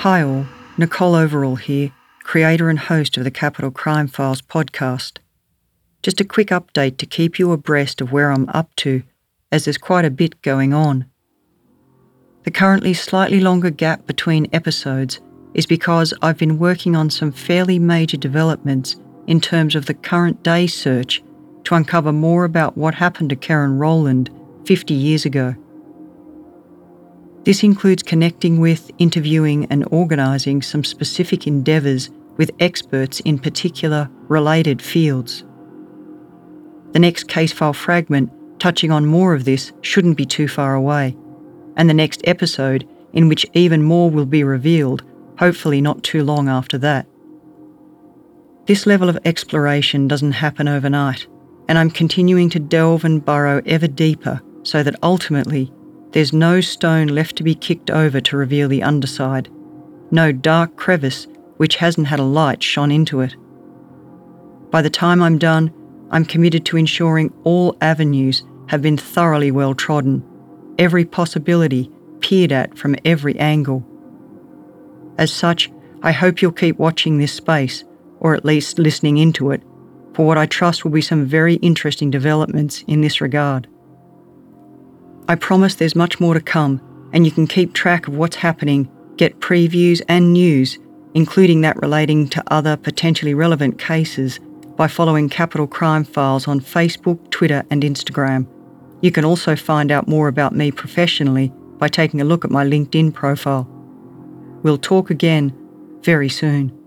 Hi all, Nicole Overall here, creator and host of the Capital Crime Files podcast. Just a quick update to keep you abreast of where I'm up to, as there's quite a bit going on. The currently slightly longer gap between episodes is because I've been working on some fairly major developments in terms of the current day search to uncover more about what happened to Karen Rowland 50 years ago. This includes connecting with, interviewing and organising some specific endeavours with experts in particular related fields. The next case file fragment touching on more of this shouldn't be too far away, and the next episode in which even more will be revealed, hopefully not too long after that. This level of exploration doesn't happen overnight, and I'm continuing to delve and burrow ever deeper so that ultimately there's no stone left to be kicked over to reveal the underside, no dark crevice which hasn't had a light shone into it. By the time I'm done, I'm committed to ensuring all avenues have been thoroughly well trodden, every possibility peered at from every angle. As such, I hope you'll keep watching this space, or at least listening into it, for what I trust will be some very interesting developments in this regard. I promise there's much more to come, and you can keep track of what's happening, get previews and news, including that relating to other potentially relevant cases, by following Capital Crime Files on Facebook, Twitter and Instagram. You can also find out more about me professionally by taking a look at my LinkedIn profile. We'll talk again very soon.